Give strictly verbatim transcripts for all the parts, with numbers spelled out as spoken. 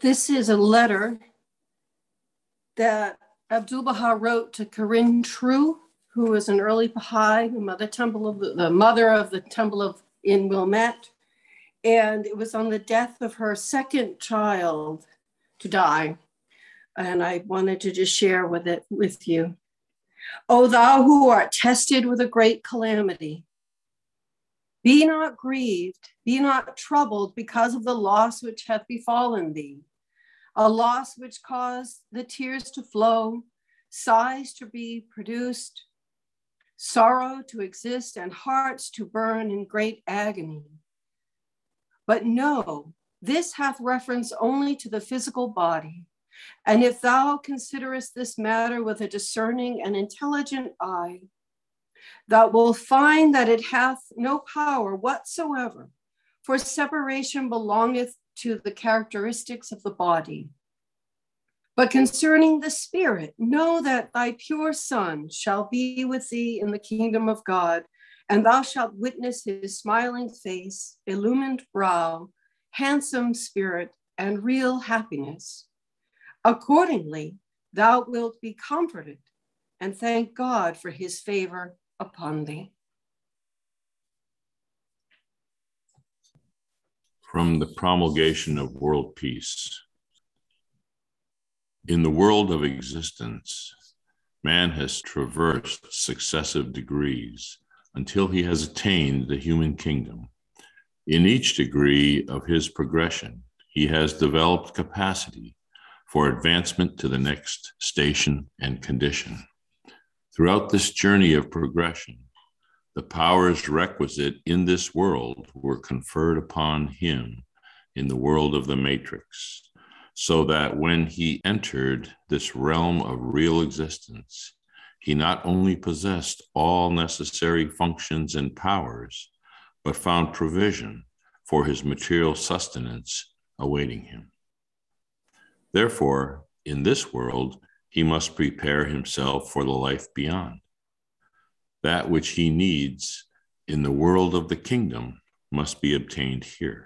This is a letter that Abdu'l-Baha wrote to Corinne True, who was an early Baha'i, the mother temple of the, the mother of the temple of in Wilmette, and it was on the death of her second child to die, and I wanted to just share with it with you. O thou who art tested with a great calamity, be not grieved, be not troubled because of the loss which hath befallen thee, a loss which caused the tears to flow, sighs to be produced, sorrow to exist, and hearts to burn in great agony. But know, this hath reference only to the physical body. And if thou considerest this matter with a discerning and intelligent eye, thou wilt find that it hath no power whatsoever, for separation belongeth to the characteristics of the body. But concerning the spirit, know that thy pure Son shall be with thee in the kingdom of God, and thou shalt witness his smiling face, illumined brow, handsome spirit, and real happiness. Accordingly, thou wilt be comforted and thank God for his favor upon thee. From the Promulgation of World Peace. In the world of existence, man has traversed successive degrees until he has attained the human kingdom. In each degree of his progression, he has developed capacity for advancement to the next station and condition. Throughout this journey of progression, the powers requisite in this world were conferred upon him in the world of the matrix, so that when he entered this realm of real existence, he not only possessed all necessary functions and powers, but found provision for his material sustenance awaiting him. Therefore, in this world, he must prepare himself for the life beyond. That which he needs in the world of the kingdom must be obtained here.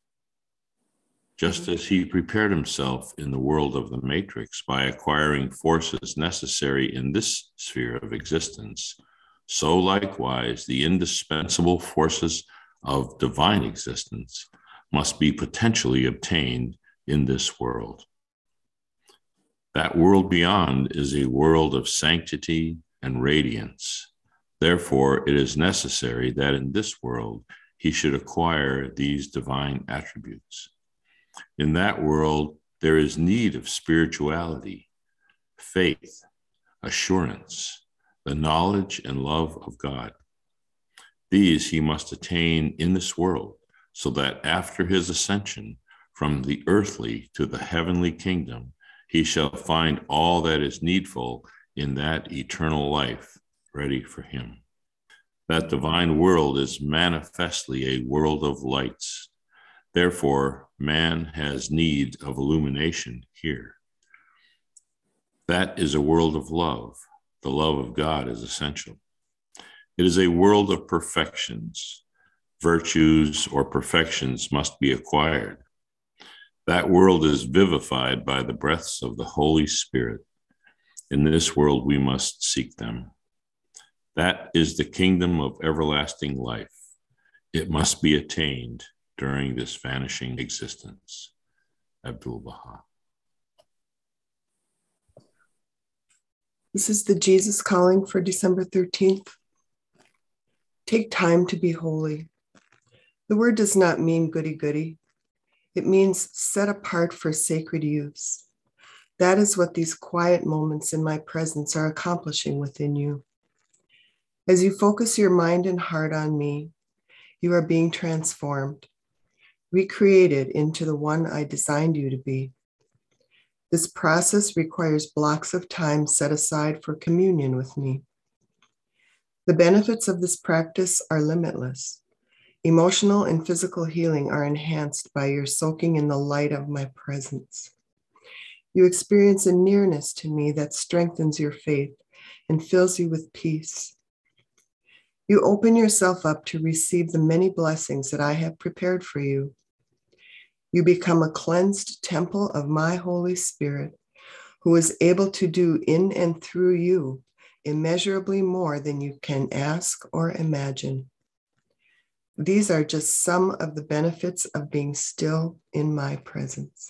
Just as he prepared himself in the world of the matrix by acquiring forces necessary in this sphere of existence, so likewise the indispensable forces of divine existence must be potentially obtained in this world. That world beyond is a world of sanctity and radiance. Therefore, it is necessary that in this world he should acquire these divine attributes. In that world, there is need of spirituality, faith, assurance, the knowledge and love of God. These he must attain in this world, so that after his ascension from the earthly to the heavenly kingdom, he shall find all that is needful in that eternal life ready for him. That divine world is manifestly a world of lights. Therefore, man has need of illumination here. That is a world of love. The love of God is essential. It is a world of perfections. Virtues or perfections must be acquired. That world is vivified by the breaths of the Holy Spirit. In this world, we must seek them. That is the kingdom of everlasting life. It must be attained during this vanishing existence. Abdu'l-Baha. This is the Jesus Calling for December thirteenth. Take time to be holy. The word does not mean goody-goody. It means set apart for sacred use. That is what these quiet moments in my presence are accomplishing within you. As you focus your mind and heart on me, you are being transformed, recreated into the one I designed you to be. This process requires blocks of time set aside for communion with me. The benefits of this practice are limitless. Emotional and physical healing are enhanced by your soaking in the light of my presence. You experience a nearness to me that strengthens your faith and fills you with peace. You open yourself up to receive the many blessings that I have prepared for you. You become a cleansed temple of my Holy Spirit, who is able to do in and through you immeasurably more than you can ask or imagine. These are just some of the benefits of being still in my presence.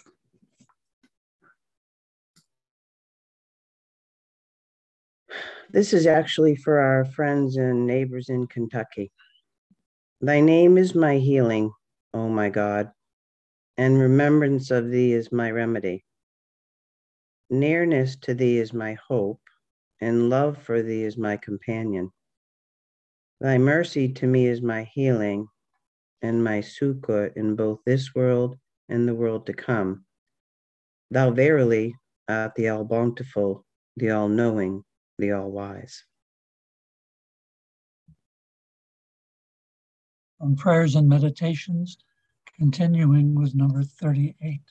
This is actually for our friends and neighbors in Kentucky. Thy name is my healing, O my God, and remembrance of thee is my remedy. Nearness to thee is my hope, and love for thee is my companion. Thy mercy to me is my healing, and my succor in both this world and the world to come. Thou verily art the all-bountiful, the all-knowing, the all-wise. On prayers and meditations, continuing with number thirty-eight.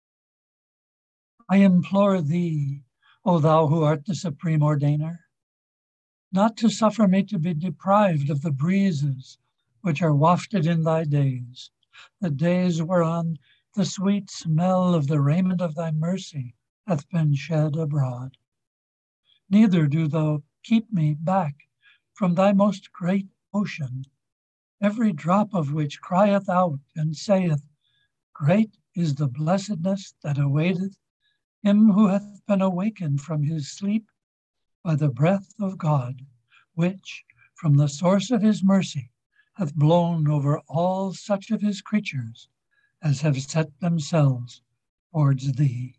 I implore thee, O thou who art the supreme ordainer, not to suffer me to be deprived of the breezes which are wafted in thy days, the days whereon the sweet smell of the raiment of thy mercy hath been shed abroad. Neither do thou keep me back from thy most great ocean, every drop of which crieth out and saith, Great is the blessedness that awaiteth him who hath been awakened from his sleep by the breath of God, which, from the source of his mercy, hath blown over all such of his creatures as have set themselves towards thee.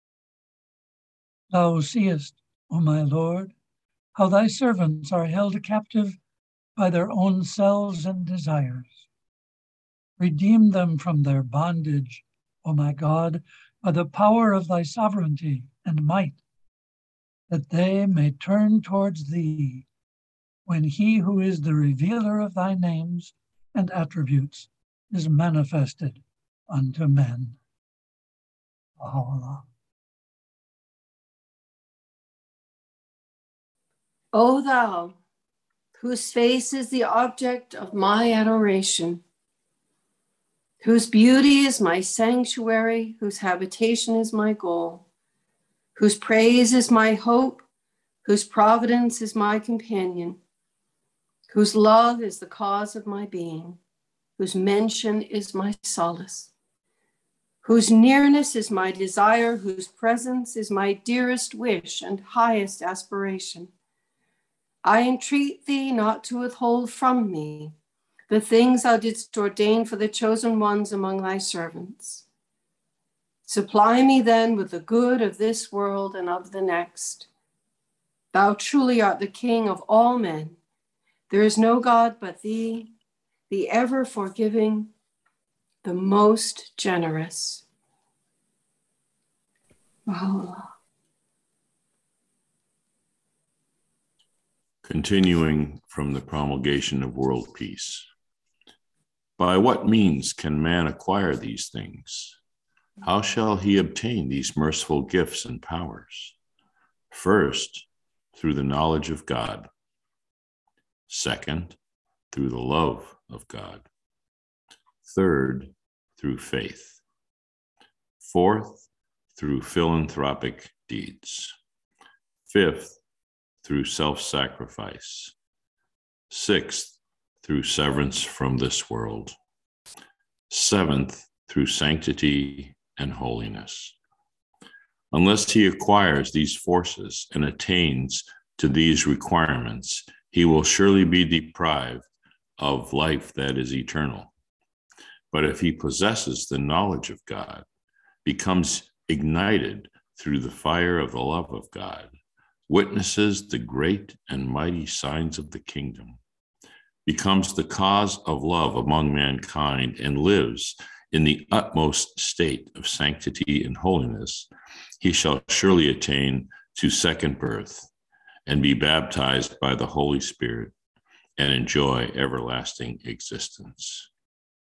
Thou seest, O my Lord, how thy servants are held captive by their own selves and desires. Redeem them from their bondage, O my God, by the power of thy sovereignty and might, that they may turn towards thee when he who is the revealer of thy names and attributes is manifested unto men. Baha'u'llah. O thou, whose face is the object of my adoration, whose beauty is my sanctuary, whose habitation is my goal, whose praise is my hope, whose providence is my companion, whose love is the cause of my being, whose mention is my solace, whose nearness is my desire, whose presence is my dearest wish and highest aspiration. I entreat thee not to withhold from me the things thou didst ordain for the chosen ones among thy servants. Supply me then with the good of this world and of the next. Thou truly art the King of all men. There is no God but thee, the ever forgiving, the most generous. Baha'u'llah. Continuing from the promulgation of world peace. By what means can man acquire these things? How shall he obtain these merciful gifts and powers? First, through the knowledge of God. Second, through the love of God. Third, through faith. Fourth, through philanthropic deeds. Fifth, through self-sacrifice. Sixth, through severance from this world. Seventh, through sanctity and holiness. Unless he acquires these forces and attains to these requirements, he will surely be deprived of life that is eternal. But if he possesses the knowledge of God, becomes ignited through the fire of the love of God, witnesses the great and mighty signs of the kingdom, becomes the cause of love among mankind, and lives in the utmost state of sanctity and holiness, he shall surely attain to second birth and be baptized by the Holy Spirit and enjoy everlasting existence.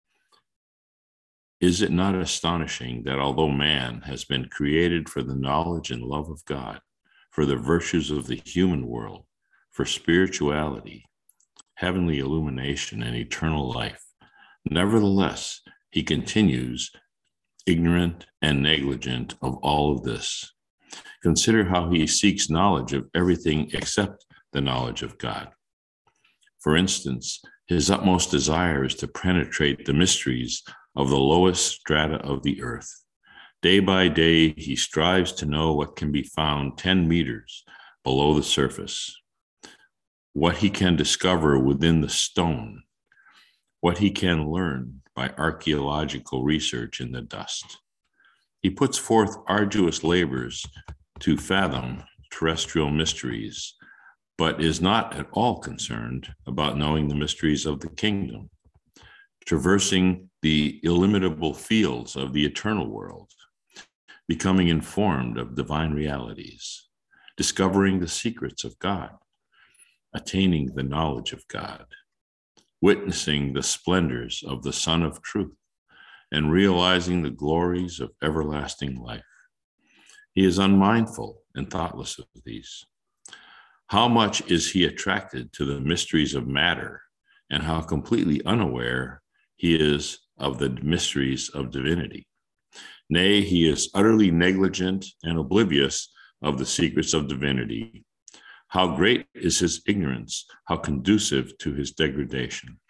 Is it not astonishing that although man has been created for the knowledge and love of God, for the virtues of the human world, for spirituality, heavenly illumination, and eternal life, nevertheless, he continues ignorant and negligent of all of this. Consider how he seeks knowledge of everything except the knowledge of God. For instance, his utmost desire is to penetrate the mysteries of the lowest strata of the earth. Day by day, he strives to know what can be found ten meters below the surface, what he can discover within the stone, what he can learn by archaeological research in the dust. He puts forth arduous labors to fathom terrestrial mysteries, but is not at all concerned about knowing the mysteries of the kingdom, traversing the illimitable fields of the eternal world, becoming informed of divine realities, discovering the secrets of God, attaining the knowledge of God, witnessing the splendors of the Son of Truth, and realizing the glories of everlasting life. He is unmindful and thoughtless of these. How much is he attracted to the mysteries of matter, and how completely unaware he is of the mysteries of divinity. Nay, he is utterly negligent and oblivious of the secrets of divinity. How great is his ignorance, how conducive to his degradation.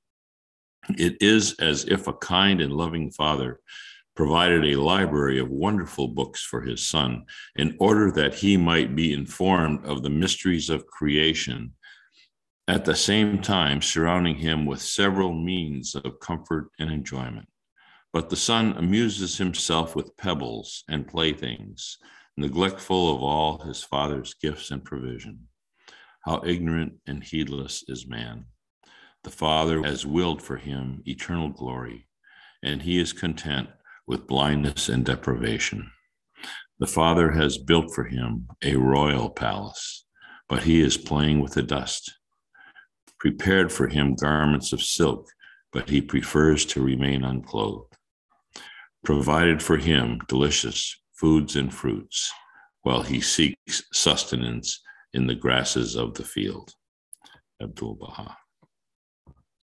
It is as if a kind and loving father provided a library of wonderful books for his son in order that he might be informed of the mysteries of creation, at the same time surrounding him with several means of comfort and enjoyment. But the son amuses himself with pebbles and playthings, neglectful of all his father's gifts and provision. How ignorant and heedless is man. The Father has willed for him eternal glory, and he is content with blindness and deprivation. The Father has built for him a royal palace, but he is playing with the dust. Prepared for him garments of silk, but he prefers to remain unclothed. Provided for him delicious foods and fruits, while he seeks sustenance in the grasses of the field. Abdu'l-Baha.